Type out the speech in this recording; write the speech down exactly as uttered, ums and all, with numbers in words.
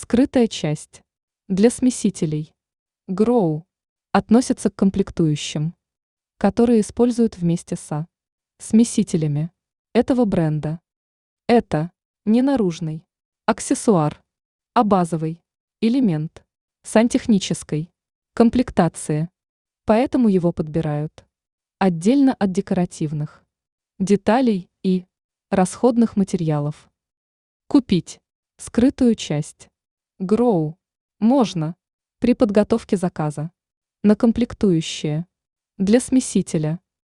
Скрытая часть. Для смесителей. Grow относится к комплектующим, которые используют вместе со смесителями этого бренда. Это не наружный аксессуар, а базовый элемент сантехнической комплектации, поэтому его подбирают отдельно от декоративных деталей и расходных материалов. Купить скрытую часть Grow можно при подготовке заказа на комплектующие для смесителя